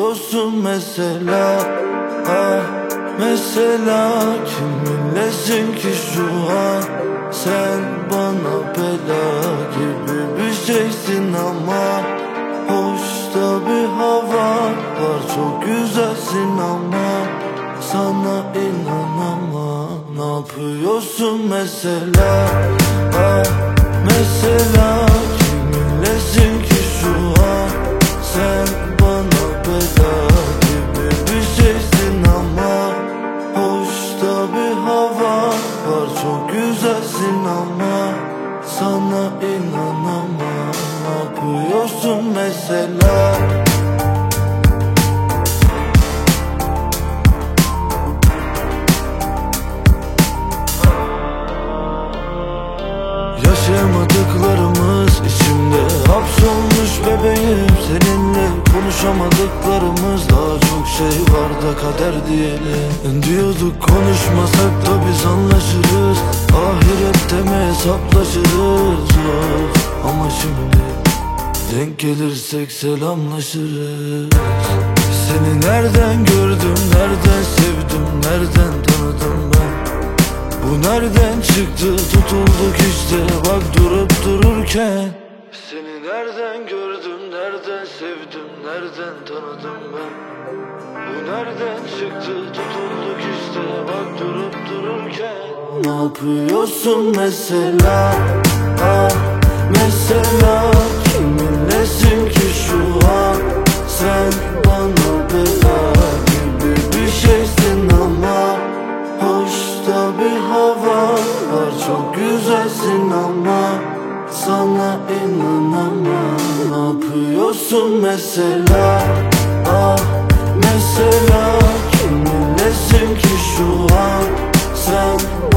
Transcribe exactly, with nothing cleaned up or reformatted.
yapıyorsun mesela? Ah mesela kiminlesin ki şu an? Sen bana bela gibi bir şeysin ama hoşta bir hava var, çok güzelsin ama sana inanamam. Ne yapıyorsun mesela? Ah mesela kiminlesin ki şu an? Sen bana bela gibi bir şeysin ama hoşta bir hava var, çok güzelsin ama sana inanamam. Ne yapıyorsun mesela? Yaşayamadıklarımız içimde hapsolmuş bebeğim. Seninle konuşamadıklarımız, daha çok şey var da kader diyelim. Diyorduk konuşmasak da biz anlaşırız, ahirette mi hesaplaşırız? Of. Ama şimdi denk gelirsek selamlaşırız. Seni nereden gördüm, nereden sevdim, nereden tanıdım ben? Bu nereden çıktı, tutulduk işte bak durup dururken. Seni nereden gördüm, nereden sevdim, nereden tanıdım ben? Bu nereden çıktı, tutulduk işte bak durup dururken. Ne yapıyorsun mesela? Ah mesela kiminlesin ki şu an? Sen bana bela gibi bir şeysin ama hoşta bir hava var, çok güzelsin ama sana inanamam. Ne yapıyorsun mesela? Ah mesela kiminlesin ki şu an? Sen